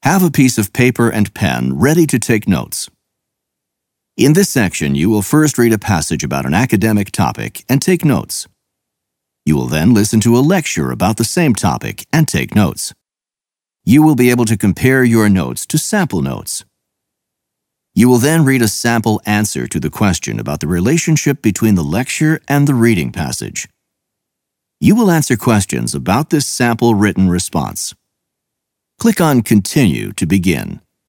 Have a piece of paper and pen ready to take notes. In this section, you will first read a passage about an academic topic and take notes. You will then listen to a lecture about the same topic and take notes. You will be able to compare your notes to sample notes. You will then read a sample answer to the question about the relationship between the lecture and the reading passage. You will answer questions about this sample written response. Click on Continue to begin.